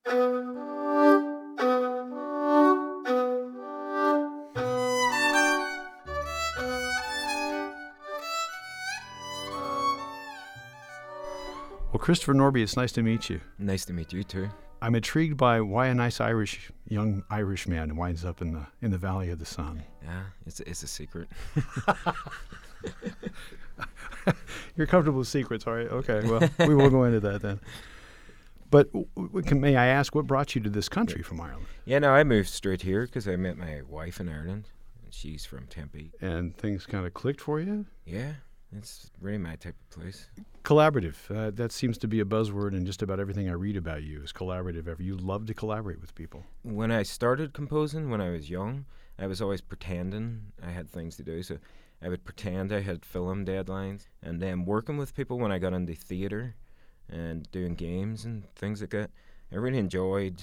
Well, Christopher Norby, it's nice to meet you. Nice to meet you too. I'm intrigued by why a nice young Irish man winds up in the Valley of the Sun. Yeah, it's a secret. You're comfortable with secrets, all right? Okay, well, we will go into that then. But may I ask, what brought you to this country from Ireland? Yeah, no, I moved straight here because I met my wife in Ireland, and she's from Tempe. And things kind of clicked for you? Yeah, it's really my type of place. Collaborative. That seems to be a buzzword in just about everything I read about you is collaborative. You love to collaborate with people. When I started composing, when I was young, I was always pretending I had things to do. So I would pretend I had film deadlines. And then working with people when I got into theatre and doing games and things like that, I really enjoyed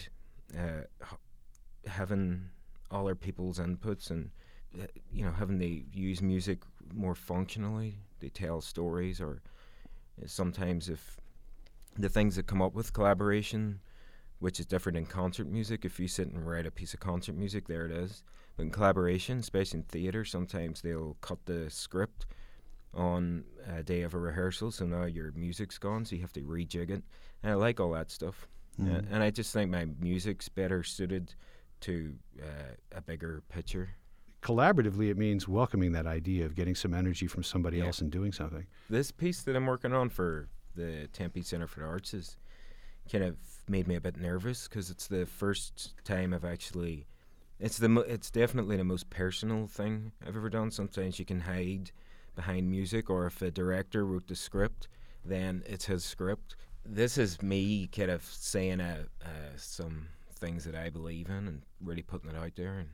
having all our people's inputs and, having to use music more functionally. They tell stories, or sometimes if the things that come up with collaboration, which is different in concert music, if you sit and write a piece of concert music, there it is. But in collaboration, especially in theatre, sometimes they'll cut the script on a day of a rehearsal, so now your music's gone, so you have to rejig it. And I like all that stuff. And I just think my music's better suited to a bigger picture. Collaboratively, it means welcoming that idea of getting some energy from somebody else and doing something. This piece that I'm working on for the Tempe Centre for the Arts is kind of made me a bit nervous because it's the first time I've actually... It's definitely the most personal thing I've ever done. Sometimes you can hide behind music, or if a director wrote the script, then it's his script. This is me kind of saying some things that I believe in and really putting it out there. And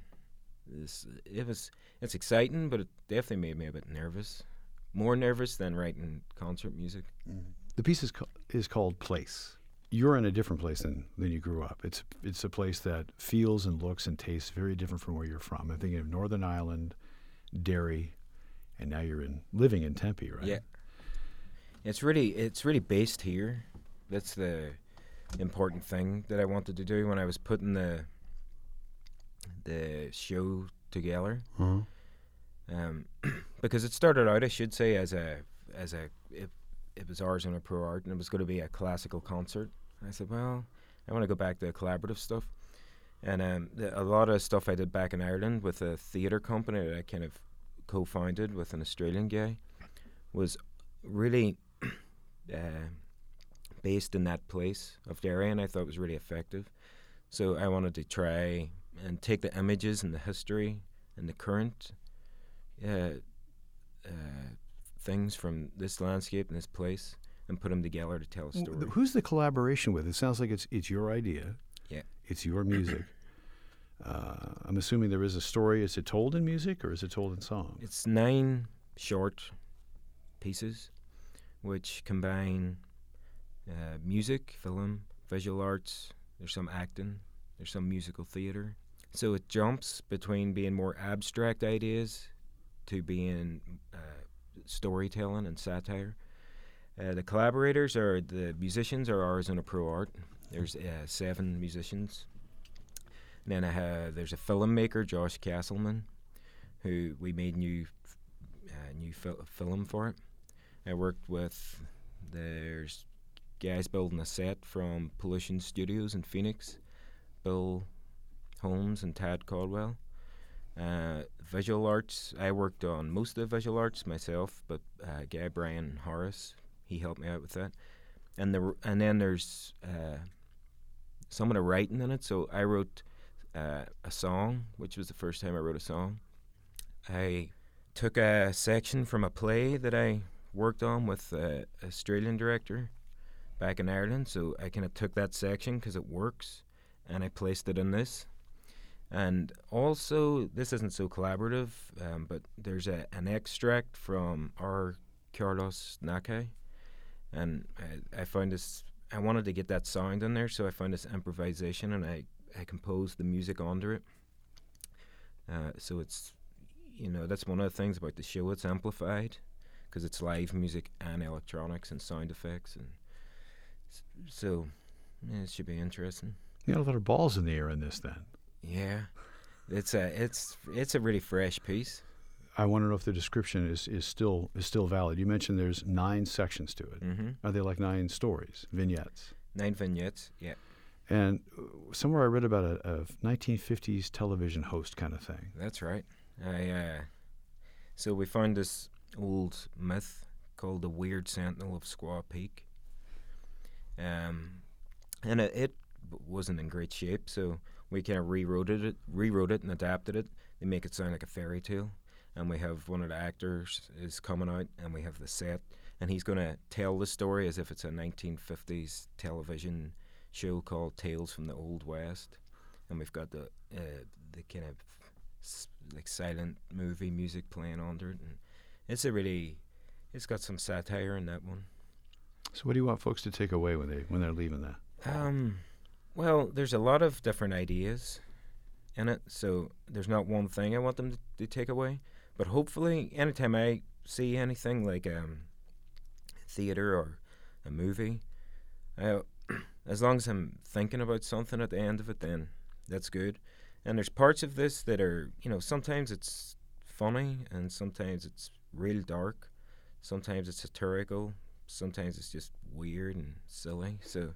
it's exciting, but it definitely made me a bit nervous. More nervous than writing concert music. Mm-hmm. The piece is called Place. You're in a different place than you grew up. It's a place that feels and looks and tastes very different from where you're from. I'm thinking of Northern Ireland, Derry, and now you're living in Tempe, right? Yeah. It's really based here. That's the important thing that I wanted to do when I was putting the show together. Mm-hmm. Because it started out, I should say, it was Arizona Pro Art, and it was going to be a classical concert. I said, well, I want to go back to collaborative stuff. And a lot of stuff I did back in Ireland with a theatre company that I kind of co-founded with an Australian guy was really based in that place of Derry, and I thought it was really effective. So I wanted to try and take the images and the history and the current things from this landscape and this place and put them together to tell a story. Who's the collaboration with? It sounds like it's your idea. Yeah. It's your music. I'm assuming there is a story. Is it told in music or is it told in song? It's 9 short pieces which combine music, film, visual arts. There's some acting. There's some musical theater. So it jumps between being more abstract ideas to being storytelling and satire. The collaborators are the musicians are Arizona Pro Art. There's 7 musicians. And then there's a filmmaker, Josh Castleman, who we made new film for it. I worked with, there's guys building a set from Pollution Studios in Phoenix, Bill Holmes and Tad Caldwell. Visual arts, I worked on most of the visual arts myself, but guy Brian Horace, he helped me out with that. And then there's some of the writing in it. So I wrote a song, which was the first time I wrote a song. I took a section from a play that I worked on with an Australian director back in Ireland. So I kind of took that section because it works, and I placed it in this. And also, this isn't so collaborative, but there's an extract from our Carlos Nakai, and I found this. I wanted to get that sound in there, so I found this improvisation, and I composed the music under it. So it's, that's one of the things about the show. It's amplified because it's live music and electronics and sound effects, and so it should be interesting. You got a lot of balls in the air in this then. Yeah, it's a really fresh piece. I want to know if the description is still valid. You mentioned there's 9 sections to it. Mm-hmm. Are they like 9 stories, vignettes? 9 vignettes, yeah. And somewhere I read about a 1950s television host kind of thing. That's right. So we found this old myth called the Weird Sentinel of Squaw Peak. And it wasn't in great shape, so we kind of rewrote it and adapted it to make it sound like a fairy tale. And we have one of the actors is coming out, and we have the set, and he's going to tell the story as if it's a 1950s television show called Tales from the Old West. And we've got the kind of like silent movie music playing under it, and it's got some satire in that one. So what do you want folks to take away when they're leaving that? Well, there's a lot of different ideas in it, so there's not one thing I want them to take away. But hopefully, anytime I see anything like theater or a movie, as long as I'm thinking about something at the end of it, then that's good. And there's parts of this that are, sometimes it's funny and sometimes it's real dark. Sometimes it's satirical. Sometimes it's just weird and silly. So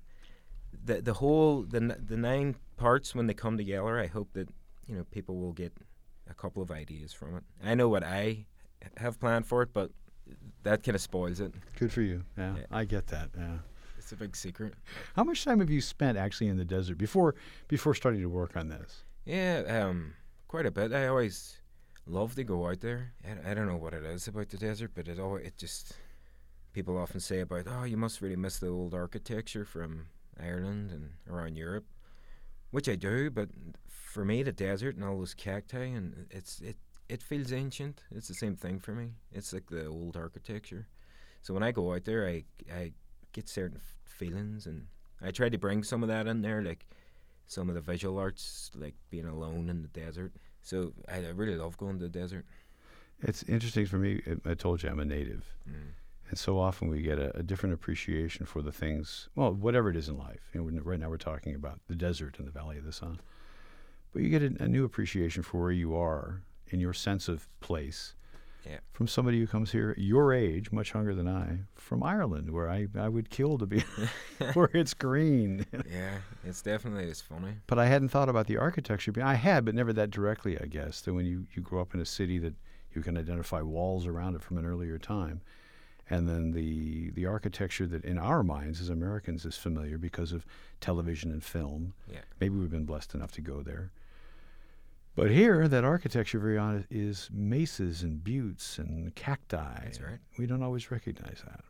the 9 parts, when they come together, I hope that people will get a couple of ideas from it. I know what I have planned for it, but that kind of spoils it. Good for you. Yeah, I get that. Yeah, it's a big secret. How much time have you spent actually in the desert before starting to work on this? Yeah, quite a bit. I always love to go out there. I don't know what it is about the desert, but it just people often say about, oh, you must really miss the old architecture from Ireland and around Europe, which I do. But for me, the desert and all those cacti, and it feels ancient. It's the same thing for me. It's like the old architecture. So when I go out there, I get certain feelings, and I try to bring some of that in there, like some of the visual arts, like being alone in the desert. So I really love going to the desert. It's interesting for me. I told you I'm a native. And so often we get a different appreciation for the things, well, whatever it is in life. Right now we're talking about the desert and the Valley of the Sun. But you get a new appreciation for where you are in your sense of place from somebody who comes here your age, much younger than I, from Ireland, where I would kill to be, where it's green. Yeah, it's funny. But I hadn't thought about the architecture. I had, but never that directly, I guess. That when you grow up in a city that you can identify walls around it from an earlier time. And then the architecture that in our minds as Americans is familiar because of television and film. Yeah. Maybe we've been blessed enough to go there. But here, that architecture, very honest, is mesas and buttes and cacti. That's right. We don't always recognize that.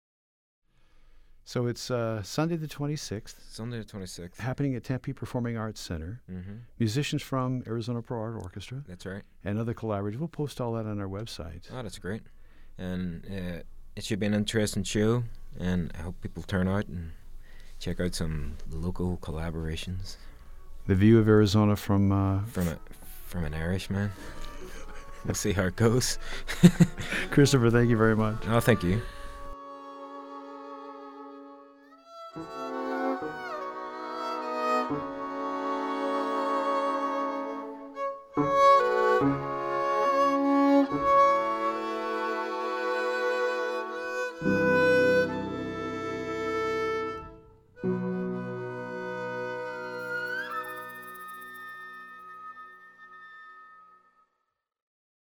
So it's Sunday the 26th. Sunday the 26th. Happening at Tempe Performing Arts Center. Mm-hmm. Musicians from Arizona Pro Art Orchestra. That's right. And other collaborators. We'll post all that on our website. Oh, that's great. And it should be an interesting show, and I hope people turn out and check out some local collaborations. The view of Arizona from an Irishman. We'll see how it goes. Christopher, thank you very much. Oh, thank you.